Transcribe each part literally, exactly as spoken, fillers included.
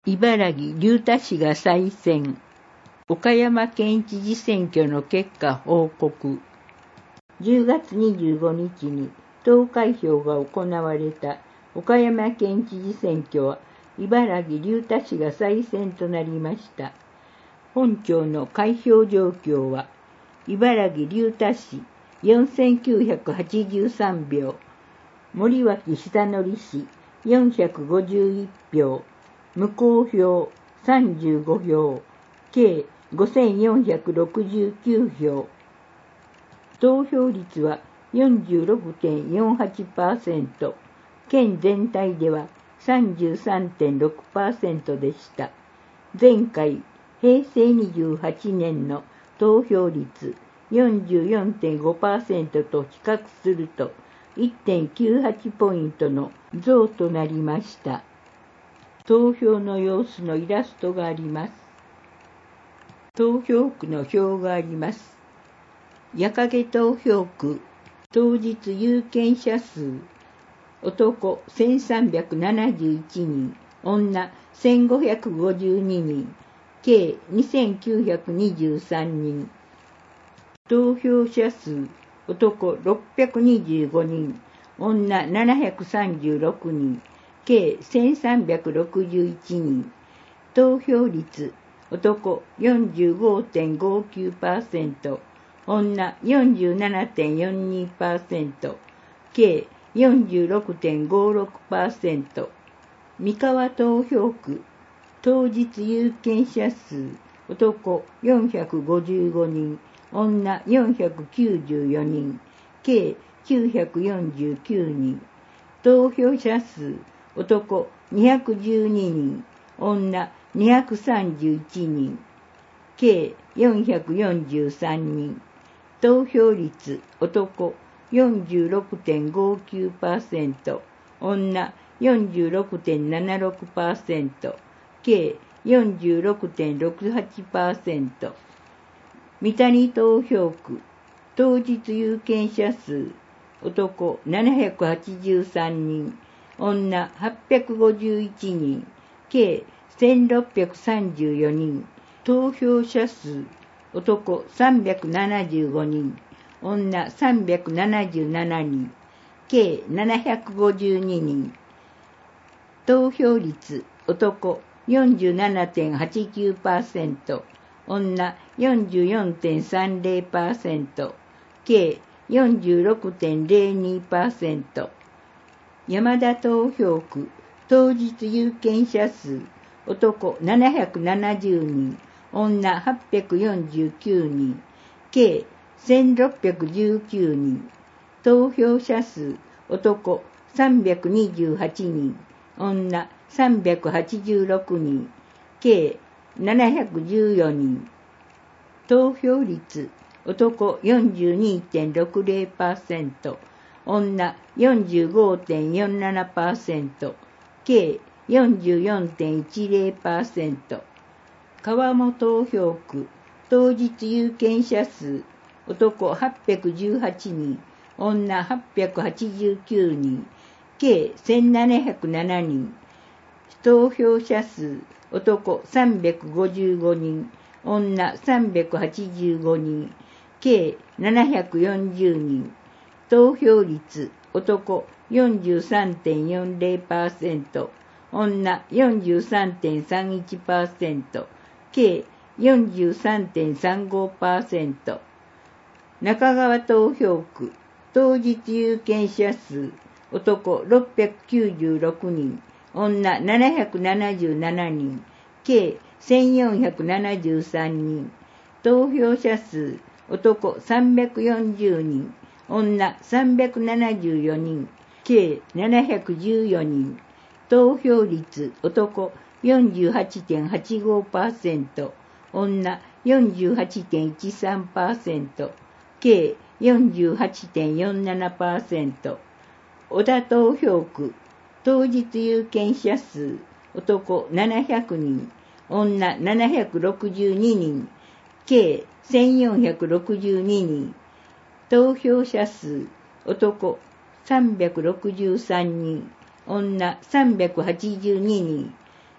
茨城龍田市が再選。岡山県知事選挙の結果報告。じゅうがつにじゅうごにちに投開票が行われた岡山県知事選挙は、茨城龍田市が再選となりました。本町の開票状況は、茨城龍田市よんせんきゅうひゃくはちじゅうさんびょう、森脇久典市よんひゃくごじゅういちひょう、無効票さんじゅうごひょう、計ごせんよんひゃくろくじゅうきゅうひょう。投票率は よんじゅうろくてんよんはちパーセント、県全体では さんじゅうさんてんろくパーセント でした。前回、へいせいにじゅうはちねんの投票率 よんじゅうよんてんごパーセント と比較すると いってんきゅうはちポイントの増となりました。投票の様子のイラストがあります。投票区の表があります。矢掛投票区、当日有権者数、男せんさんびゃくななじゅういちにん、女せんごひゃくごじゅうににん、計にせんきゅうひゃくにじゅうさんにん。投票者数、男ろっぴゃくにじゅうごにん、女ななひゃくさんじゅうろくにん、計せんさんびゃくろくじゅういちにん。投票率、男 よんじゅうごてんごきゅうパーセント、女 よんじゅうななてんよんにパーセント、計 よんじゅうろくてんごろくパーセント。三河投票区、当日有権者数、男よんひゃくごじゅうごにん、女よんひゃくきゅうじゅうよにん、計きゅうひゃくよんじゅうきゅうにん。投票者数、男にひゃくじゅうににん、女にひゃくさんじゅういちにん、計よんひゃくよんじゅうさんにん。投票率、男 よんじゅうろくてんごきゅうパーセント、女 よんじゅうろくてんななろくパーセント、計 よんじゅうろくてんろくはちパーセント。三谷投票区、当日有権者数、男ななひゃくはちじゅうさんにん、女はっぴゃくごじゅういちにん、計せんろっぴゃくさんじゅうよにん。投票者数、男さんびゃくななじゅうごにん、女さんびゃくななじゅうななにん、計ななひゃくごじゅうににん。投票率、男 よんじゅうななてんはちきゅうパーセント、女 よんじゅうよんてんさんぜろパーセント、計 よんじゅうろくてんぜろにパーセント。山田投票区、当日有権者数、男ななひゃくななじゅうにん、女はっぴゃくよんじゅうきゅうにん、計せんろっぴゃくじゅうきゅうにん。投票者数、男さんびゃくにじゅうはちにん、女さんびゃくはちじゅうろくにん、計ななひゃくじゅうよにん。投票率、男 よんじゅうにてんろくぜろパーセント、女 よんじゅうごてんよんななパーセント、計 よんじゅうよんてんいちぜろパーセント。川本投票区、当日有権者数、男はっぴゃくじゅうはちにん、女はっぴゃくはちじゅうきゅうにん、計せんななひゃくななにん。投票者数、男さんびゃくごじゅうごにん、女さんびゃくはちじゅうごにん、計ななひゃくよんじゅうにん。投票率、男 よんじゅうさんてんよんぜろパーセント、女 よんじゅうさんてんさんいちパーセント、計 よんじゅうさんてんさんごパーセント。中川投票区、当日有権者数、男ろっぴゃくきゅうじゅうろくにん、女ななひゃくななじゅうななにん、計せんよんひゃくななじゅうさんにん。投票者数、男さんびゃくよんじゅうにん、女さんびゃくななじゅうよにん、計ななひゃくじゅうよにん。投票率、男 よんじゅうはちてんはちごパーセント、女 よんじゅうはちてんいちさんパーセント、計 よんじゅうはちてんよんななパーセント。小田投票区、当日有権者数、男ななひゃくにん、女ななひゃくろくじゅうににん、計せんよんひゃくろくじゅうににん。投票者数、男さんびゃくろくじゅうさんにん、女さんびゃくはちじゅうににん、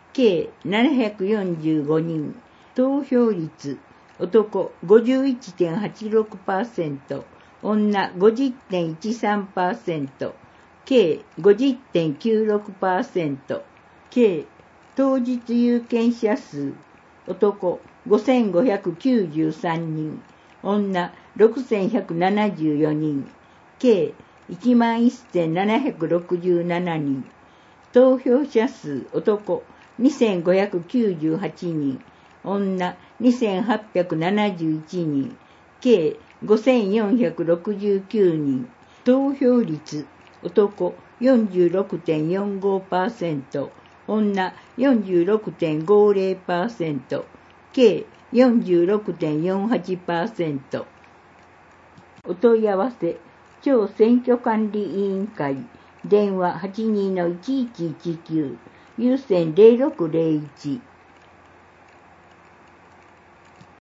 計ななひゃくよんじゅうごにん。投票率、男 ごじゅういちてんはちろくパーセント、女 ごじゅってんいちさんパーセント、計 ごじゅってんきゅうろくパーセント、計当日有権者数、男ごせんごひゃくきゅうじゅうさんにん、女ろくせんひゃくななじゅうよにん、計いちまんせんななひゃくろくじゅうななにん、投票者数、男にせんごひゃくきゅうじゅうはちにん、女にせんはっぴゃくななじゅういちにん、計ごせんよんひゃくろくじゅうきゅうにん、投票率、男 よんじゅうろくてんよんごパーセント、女 よんじゅうろくてんごぜろパーセント、計 よんじゅうろくてんよんはちパーセント。お問い合わせ、町選挙管理委員会、電話 はちにーのいちいちいちきゅう、有線 ゼロろくゼロいち。